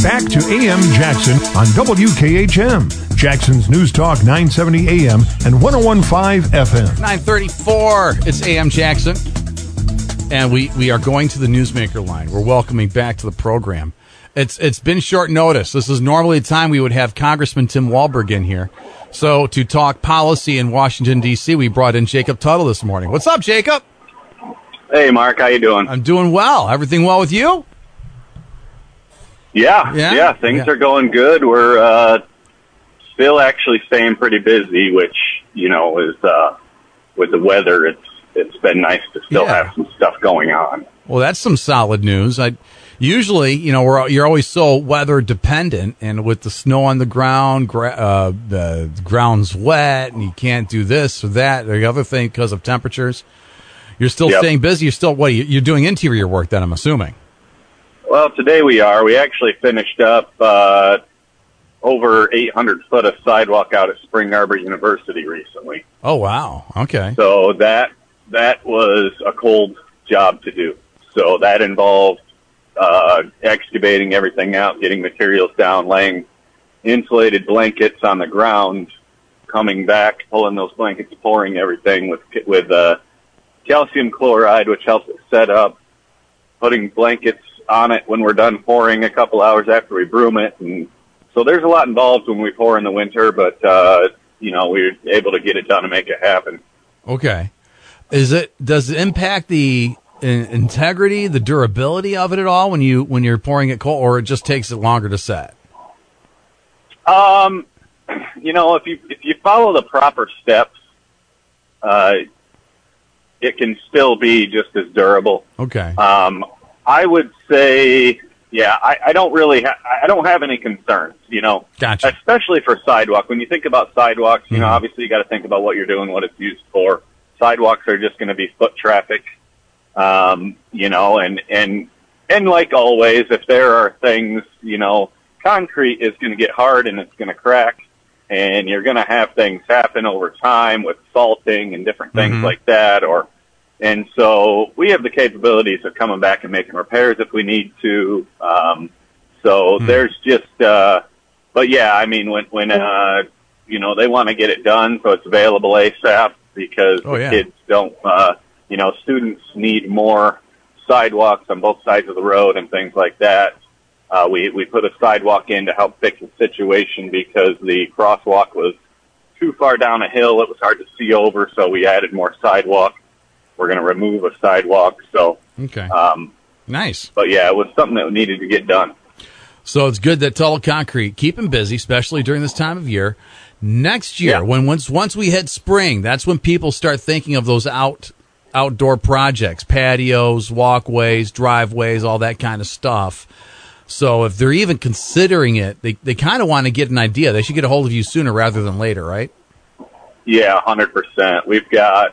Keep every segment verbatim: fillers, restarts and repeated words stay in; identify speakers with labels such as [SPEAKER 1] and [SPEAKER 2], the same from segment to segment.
[SPEAKER 1] back to A M Jackson on W K H M, Jackson's News Talk nine seventy A M and one oh one point five F M.
[SPEAKER 2] nine thirty-four, it's A M Jackson. And we, we are going to the Newsmaker line. We're welcoming back to the program. It's It's been short notice. This is normally the time we would have Congressman Tim Walberg in here. So to talk policy in Washington, D C, we brought in Jacob Tuttle this morning. What's up, Jacob?
[SPEAKER 3] Hey, Mark. How you doing?
[SPEAKER 2] I'm doing well. Everything well with you?
[SPEAKER 3] Yeah, yeah, yeah things yeah. are going good. We're uh, still actually staying pretty busy, which, you know, is uh, with the weather, it's it's been nice to still yeah. have some stuff going on.
[SPEAKER 2] Well, that's some solid news. I usually, you know, we're you're always so weather dependent, and with the snow on the ground, gra- uh, the ground's wet, and you can't do this or that or the other thing because of temperatures. You're still yep. staying busy. You're still what? You're doing interior work, then I'm assuming.
[SPEAKER 3] Well, today we are. We actually finished up uh, over eight hundred foot of sidewalk out at Spring Arbor University recently.
[SPEAKER 2] Oh, wow. Okay.
[SPEAKER 3] So that that was a cold job to do. So that involved uh, excavating everything out, getting materials down, laying insulated blankets on the ground, coming back, pulling those blankets, pouring everything with with uh, calcium chloride, which helps it set up, putting blankets on it when we're done pouring a couple hours after we broom it. And so there's a lot involved when we pour in the winter, but, uh, you know, we were able to get it done and make it happen.
[SPEAKER 2] Okay. Is it, does it impact the in- integrity, the durability of it at all when you, when you're pouring it cold, or it just takes it longer to set?
[SPEAKER 3] Um, you know, if you, if you follow the proper steps, uh, it can still be just as durable.
[SPEAKER 2] Okay.
[SPEAKER 3] Um, I would say, yeah, I, I don't really, ha- I don't have any concerns, you know,
[SPEAKER 2] gotcha.
[SPEAKER 3] Especially for sidewalk. When you think about sidewalks, you
[SPEAKER 2] mm-hmm.
[SPEAKER 3] know, obviously you got to think about what you're doing, what it's used for. Sidewalks are just going to be foot traffic, um, you know, and, and, and like always, if there are things, you know, concrete is going to get hard and it's going to crack, and you're going to have things happen over time with salting and different things mm-hmm. like that, or, And so we have the capabilities of coming back and making repairs if we need to. Um, so mm. there's just, uh, but yeah, I mean, when, when, uh, you know, they want to get it done so it's available ASAP because
[SPEAKER 2] oh, yeah.
[SPEAKER 3] the kids don't, uh, you know, students need more sidewalks on both sides of the road and things like that. Uh, we, we put a sidewalk in to help fix the situation because the crosswalk was too far down a hill. It was hard to see over. So we added more sidewalk. We're going to remove a sidewalk. So,
[SPEAKER 2] okay.
[SPEAKER 3] Um,
[SPEAKER 2] nice.
[SPEAKER 3] But yeah, it was something that needed to get done.
[SPEAKER 2] So it's good that Tuttle Concrete keep them busy, especially during this time of year. Next year, yeah. when once once we hit spring, that's when people start thinking of those out outdoor projects, patios, walkways, driveways, all that kind of stuff. So if they're even considering it, they they kind of want to get an idea. They should get a hold of you sooner rather than later, right?
[SPEAKER 3] Yeah, one hundred percent. We've got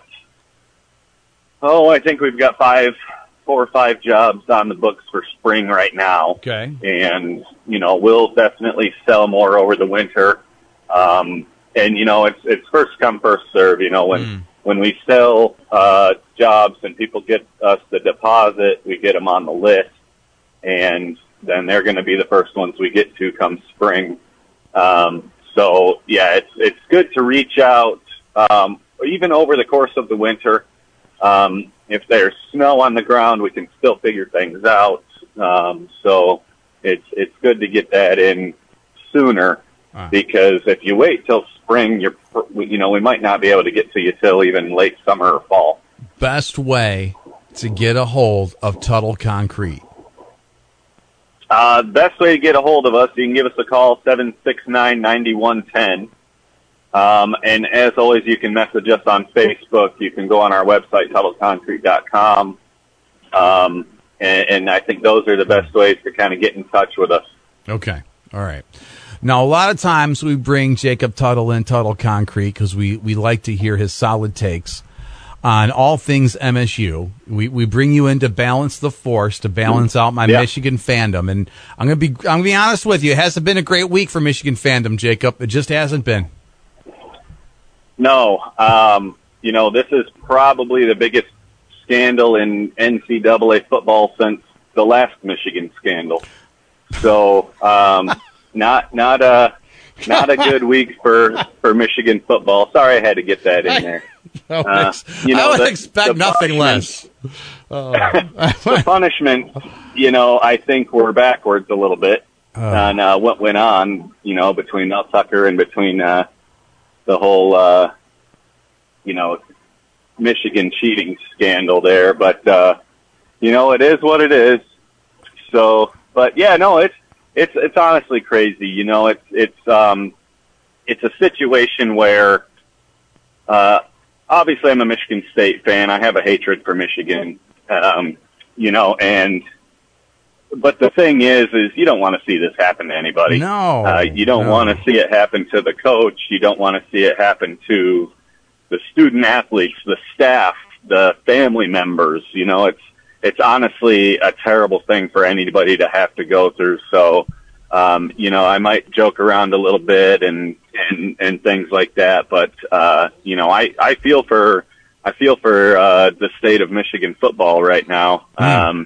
[SPEAKER 3] Oh, I think we've got five, four or five jobs on the books for spring right now.
[SPEAKER 2] Okay.
[SPEAKER 3] And, you know, we'll definitely sell more over the winter. Um, and, you know, it's, it's first come, first serve. You know, when, mm. when we sell, uh, jobs and people get us the deposit, we get them on the list, and then they're going to be the first ones we get to come spring. Um, so yeah, it's, it's good to reach out, um, even over the course of the winter. Um, if there's snow on the ground, we can still figure things out. Um, so it's, it's good to get that in sooner wow. because if you wait till spring, you're, you know, we might not be able to get to you till even late summer or fall.
[SPEAKER 2] Best way to get a hold of Tuttle Concrete?
[SPEAKER 3] Uh, best way to get a hold of us, you can give us a call, seven six nine, nine one one zero. Um, and as always, you can message us on Facebook. You can go on our website, tuttle concrete dot com. Um, and, and I think those are the best ways to kind of get in touch with us.
[SPEAKER 2] Okay. All right. Now, a lot of times we bring Jacob Tuttle in, Tuttle Concrete, because we, we like to hear his solid takes on all things M S U. We we bring you in to balance the force, to balance out my yeah. Michigan fandom. And I'm gonna be I'm gonna be honest with you, it hasn't been a great week for Michigan fandom, Jacob. It just hasn't been.
[SPEAKER 3] No, um, you know, this is probably the biggest scandal in N C double A football since the last Michigan scandal. So um, not not a not a good week for, for Michigan football. Sorry, I had to get that in there.
[SPEAKER 2] Uh, you know, I would the, expect the nothing less.
[SPEAKER 3] Uh, the punishment, you know, I think we're backwards a little bit uh, on uh, what went on, you know, between Mel Tucker and between uh, the whole, uh, you know, Michigan cheating scandal there. But, uh, you know, it is what it is. So, but yeah, no, it's, it's, it's honestly crazy. You know, it's, it's, um, it's a situation where, uh, obviously I'm a Michigan State fan. I have a hatred for Michigan, um, you know, and, but the thing is, is you don't want to see this happen to anybody.
[SPEAKER 2] No.
[SPEAKER 3] Uh, you don't
[SPEAKER 2] no.
[SPEAKER 3] want to see it happen to the coach. You don't want to see it happen to the student athletes, the staff, the family members. You know, it's, it's honestly a terrible thing for anybody to have to go through. So, um, you know, I might joke around a little bit and, and, and things like that. But, uh, you know, I, I feel for, I feel for, uh, the state of Michigan football right now. Mm. Um,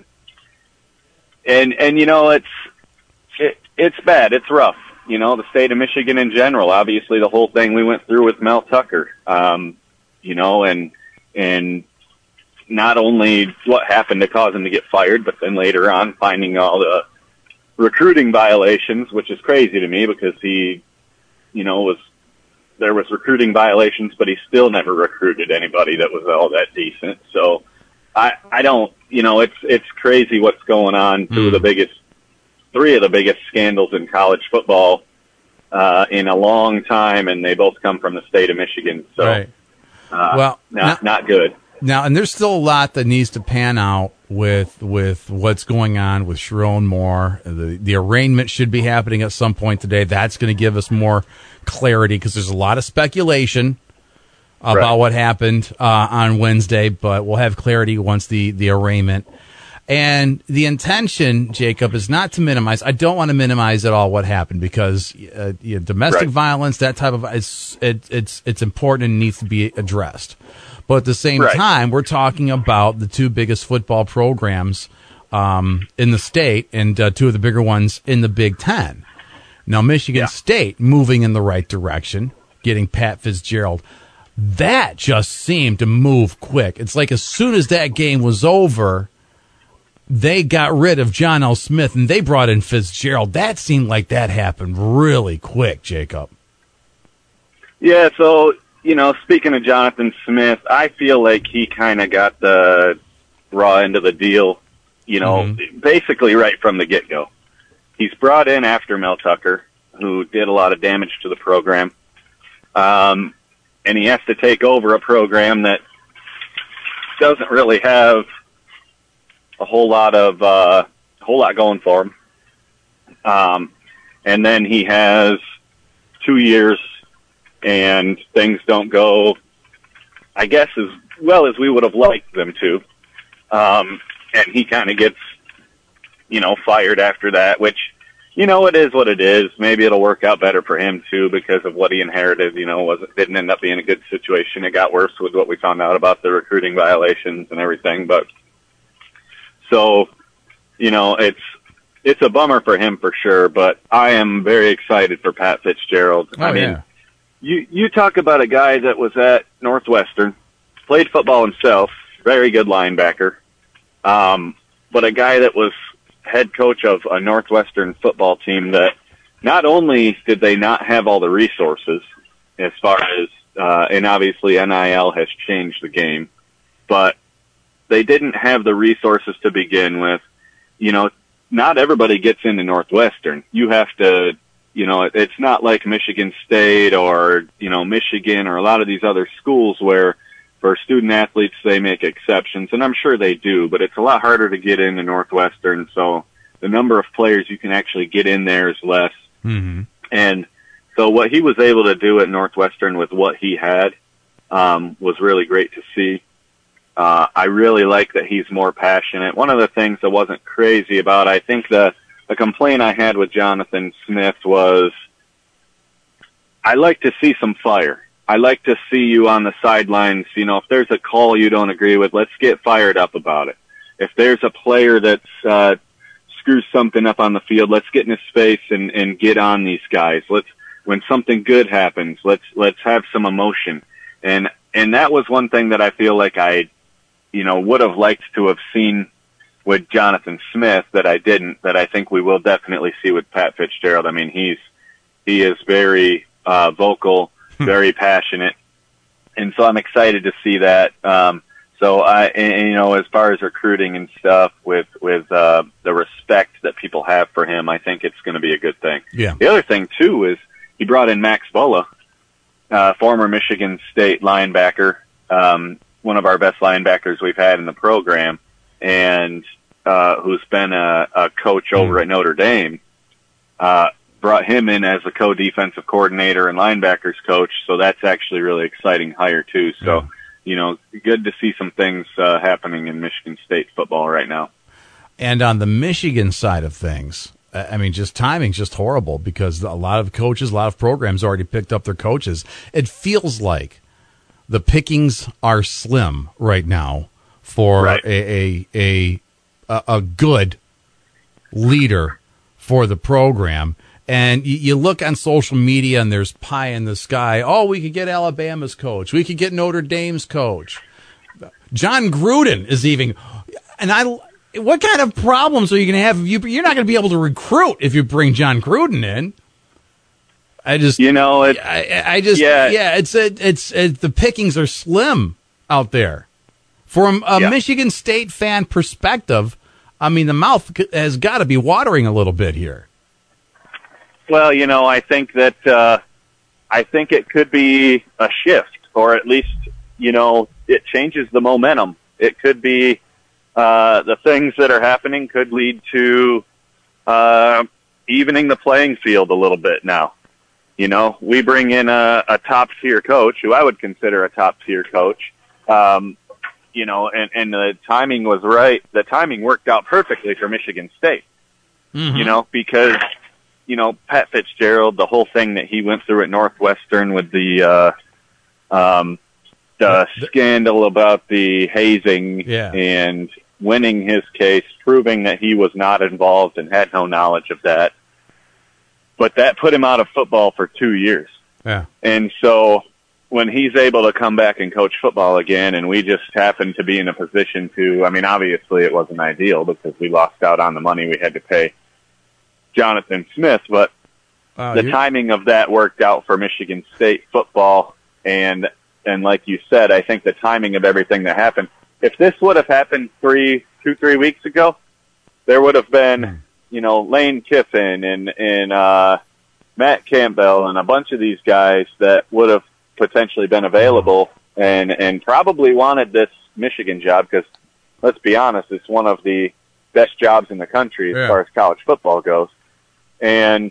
[SPEAKER 3] and, and, you know, it's, it, it's bad. It's rough. You know, the state of Michigan in general, obviously the whole thing we went through with Mel Tucker, um, you know, and, and not only what happened to cause him to get fired, but then later on finding all the recruiting violations, which is crazy to me because he, you know, was, there was recruiting violations, but he still never recruited anybody that was all that decent. So I, I don't, you know, it's, it's crazy what's going on. Two mm. of the biggest, three of the biggest scandals in college football, uh, in a long time. And they both come from the state of Michigan. So,
[SPEAKER 2] right.
[SPEAKER 3] uh,
[SPEAKER 2] well,
[SPEAKER 3] not,
[SPEAKER 2] now,
[SPEAKER 3] not good.
[SPEAKER 2] Now, and there's still a lot that needs to pan out with with what's going on with Sherrone Moore. The the arraignment should be happening at some point today. That's going to give us more clarity because there's a lot of speculation about right. what happened uh, on Wednesday, but we'll have clarity once the, the arraignment. And the intention, Jacob, is not to minimize. I don't want to minimize at all what happened because uh, you know, domestic right. violence, that type of it's it, it's it's important and needs to be addressed. But at the same right. time, we're talking about the two biggest football programs um, in the state and uh, two of the bigger ones in the Big Ten. Now, Michigan yeah. State moving in the right direction, getting Pat Fitzgerald. That just seemed to move quick. It's like as soon as that game was over, they got rid of John L. Smith and they brought in Fitzgerald. That seemed like that happened really quick, Jacob.
[SPEAKER 3] Yeah, so... You know, speaking of Jonathan Smith, I feel like he kind of got the raw end of the deal, you know, mm-hmm. basically right from the get-go. He's brought in after Mel Tucker, who did a lot of damage to the program, um, and he has to take over a program that doesn't really have a whole lot of uh, a whole lot going for him. Um, and then he has two years. And things don't go, I guess, as well as we would have liked them to. Um, and he kind of gets, you know, fired after that, which, you know, it is what it is. Maybe it'll work out better for him, too, because of what he inherited, you know, was didn't end up being a good situation. It got worse with what we found out about the recruiting violations and everything. But so, you know, it's, it's a bummer for him for sure, but I am very excited for Pat Fitzgerald.
[SPEAKER 2] Oh,
[SPEAKER 3] I mean,
[SPEAKER 2] yeah.
[SPEAKER 3] You you talk about a guy that was at Northwestern, played football himself, very good linebacker, um, but a guy that was head coach of a Northwestern football team that not only did they not have all the resources as far as, uh, and obviously N I L has changed the game, but they didn't have the resources to begin with. You know, not everybody gets into Northwestern. You have to... You know, it's not like Michigan State or, you know, Michigan or a lot of these other schools where for student athletes they make exceptions, and I'm sure they do, but it's a lot harder to get into Northwestern, so the number of players you can actually get in there is less.
[SPEAKER 2] Mm-hmm.
[SPEAKER 3] And so what he was able to do at Northwestern with what he had um, was really great to see. Uh, I really like that he's more passionate. One of the things that wasn't crazy about, I think the The complaint I had with Jonathan Smith was, I like to see some fire. I like to see you on the sidelines. You know, if there's a call you don't agree with, let's get fired up about it. If there's a player that's uh, screws something up on the field, let's get in his face and, and get on these guys. Let's, when something good happens, let's, let's have some emotion. And, and that was one thing that I feel like I, you know, would have liked to have seen with Jonathan Smith that I didn't, that I think we will definitely see with Pat Fitzgerald. I mean, he's, he is very, uh, vocal, very passionate. And so I'm excited to see that. Um, so I, and, you know, as far as recruiting and stuff with, with, uh, the respect that people have for him, I think it's going to be a good thing.
[SPEAKER 2] Yeah.
[SPEAKER 3] The other thing too is he brought in Max Bulla, uh, former Michigan State linebacker, um, one of our best linebackers we've had in the program, and, uh, who's been a, a coach over mm. at Notre Dame, uh, brought him in as a co-defensive coordinator and linebackers coach. So that's actually a really exciting hire too. So, yeah. you know, good to see some things uh, happening in Michigan State football right now.
[SPEAKER 2] And on the Michigan side of things, I mean, just timing's just horrible because a lot of coaches, a lot of programs already picked up their coaches. It feels like the pickings are slim right now for
[SPEAKER 3] right.
[SPEAKER 2] a, a, a, a good leader for the program. And you look on social media and there's pie in the sky. Oh, we could get Alabama's coach. We could get Notre Dame's coach. John Gruden is even. And I, what kind of problems are you going to have? If you, you're not going to be able to recruit if you bring John Gruden in. I just,
[SPEAKER 3] you know, it,
[SPEAKER 2] I, I just,
[SPEAKER 3] yeah,
[SPEAKER 2] yeah it's, it, it's, it, the pickings are slim out there. From a
[SPEAKER 3] yeah.
[SPEAKER 2] Michigan State fan perspective, I mean, the mouth has got to be watering a little bit here.
[SPEAKER 3] Well, you know, I think that, uh, I think it could be a shift, or at least, you know, it changes the momentum. It could be, uh, the things that are happening could lead to, uh, evening the playing field a little bit now. You know, we bring in a, a top tier coach who I would consider a top tier coach. Um, you know, and, and the timing was right. The timing worked out perfectly for Michigan State, mm-hmm. you know, because, you know, Pat Fitzgerald, the whole thing that he went through at Northwestern with the, uh, um, the scandal about the hazing
[SPEAKER 2] yeah.
[SPEAKER 3] and winning his case, proving that he was not involved and had no knowledge of that. But that put him out of football for two years.
[SPEAKER 2] Yeah.
[SPEAKER 3] And so when he's able to come back and coach football again, and we just happened to be in a position to, I mean, obviously it wasn't ideal because we lost out on the money we had to pay Jonathan Smith, but uh, the timing of that worked out for Michigan State football. And, and like you said, I think the timing of everything that happened, if this would have happened three, two, three weeks ago, there would have been, mm. you know, Lane Kiffin and, and, uh, Matt Campbell and a bunch of these guys that would have potentially been available and, and probably wanted this Michigan job because let's be honest, it's one of the best jobs in the country as
[SPEAKER 2] yeah.
[SPEAKER 3] far as college football goes. And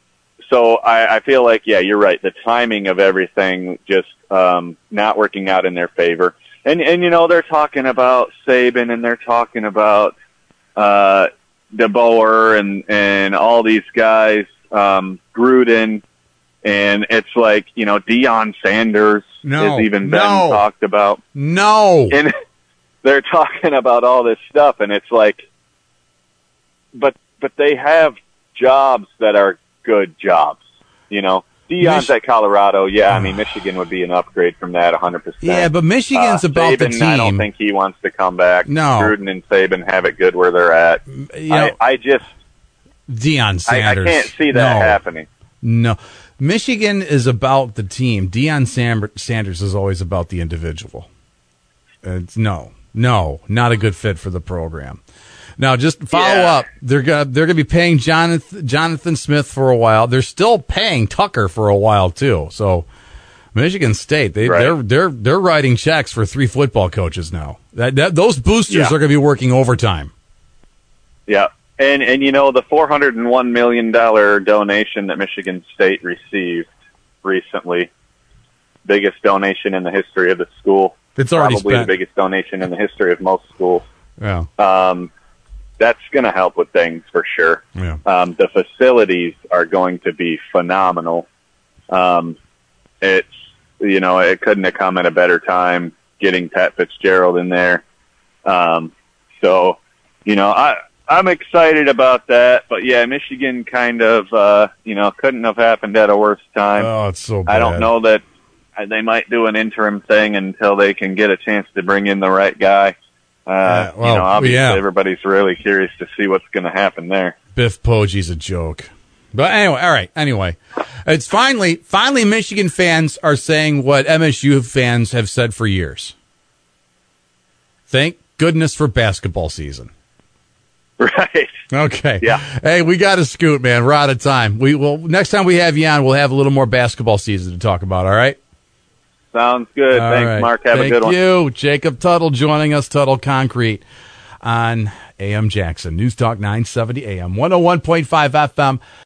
[SPEAKER 3] so I, I feel like, yeah, you're right. The timing of everything just, um, not working out in their favor. And, and, you know, they're talking about Saban and they're talking about, uh, DeBoer and, and all these guys, um, Gruden. And it's like, you know, Deion Sanders
[SPEAKER 2] no,
[SPEAKER 3] has even
[SPEAKER 2] no,
[SPEAKER 3] been talked about.
[SPEAKER 2] No.
[SPEAKER 3] And they're talking about all this stuff and it's like, but, but they have jobs that are good jobs, you know. Deion's Mich- at Colorado, yeah. I mean, Michigan would be an upgrade from that, one hundred percent.
[SPEAKER 2] Yeah, but Michigan's
[SPEAKER 3] uh,
[SPEAKER 2] about
[SPEAKER 3] Saban,
[SPEAKER 2] the team.
[SPEAKER 3] I don't think he wants to come back.
[SPEAKER 2] No,
[SPEAKER 3] Gruden and Saban have it good where they're at.
[SPEAKER 2] You know,
[SPEAKER 3] I, I just
[SPEAKER 2] Deion Sanders.
[SPEAKER 3] I, I can't see that
[SPEAKER 2] no.
[SPEAKER 3] happening.
[SPEAKER 2] No, Michigan is about the team. Deion Sam- Sanders is always about the individual. It's no, no, not a good fit for the program. Now, just follow
[SPEAKER 3] yeah.
[SPEAKER 2] up. They're gonna they're gonna be paying Jonathan Jonathan Smith for a while. They're still paying Tucker for a while too. So, Michigan State they
[SPEAKER 3] right.
[SPEAKER 2] they're they're they're writing checks for three football coaches now. That, that those boosters
[SPEAKER 3] yeah.
[SPEAKER 2] are gonna be working overtime.
[SPEAKER 3] Yeah, and and you know the four hundred and one million dollar donation that Michigan State received recently, biggest donation in the history of the school.
[SPEAKER 2] It's already
[SPEAKER 3] probably
[SPEAKER 2] spent.
[SPEAKER 3] the biggest donation in the history of most schools.
[SPEAKER 2] Yeah.
[SPEAKER 3] Um, that's going to help with things for sure.
[SPEAKER 2] Yeah.
[SPEAKER 3] Um, the facilities are going to be phenomenal. Um, it's, you know, it couldn't have come at a better time getting Pat Fitzgerald in there. Um, so, you know, I, I'm excited about that, but yeah, Michigan kind of, uh, you know, couldn't have happened at a worse time.
[SPEAKER 2] Oh, it's so bad.
[SPEAKER 3] I don't know that they might do an interim thing until they can get a chance to bring in the right guy. Uh,
[SPEAKER 2] Uh, well,
[SPEAKER 3] you know, obviously
[SPEAKER 2] yeah.
[SPEAKER 3] everybody's really curious to see what's going to happen there.
[SPEAKER 2] Biff Poggi's a joke. But anyway, all right. Anyway, it's finally, finally Michigan fans are saying what M S U fans have said for years. Thank goodness for basketball season.
[SPEAKER 3] Right.
[SPEAKER 2] Okay.
[SPEAKER 3] Yeah.
[SPEAKER 2] Hey, we got to scoot, man. We're out of time. We will next time we have you on, we'll have a little more basketball season to talk about. All right.
[SPEAKER 3] Sounds good.
[SPEAKER 2] All
[SPEAKER 3] Thanks,
[SPEAKER 2] right.
[SPEAKER 3] Mark. Have
[SPEAKER 2] Thank
[SPEAKER 3] a good one.
[SPEAKER 2] Thank you, Jacob Tuttle, joining us. Tuttle Concrete on A M Jackson News Talk nine seventy A M one oh one point five F M.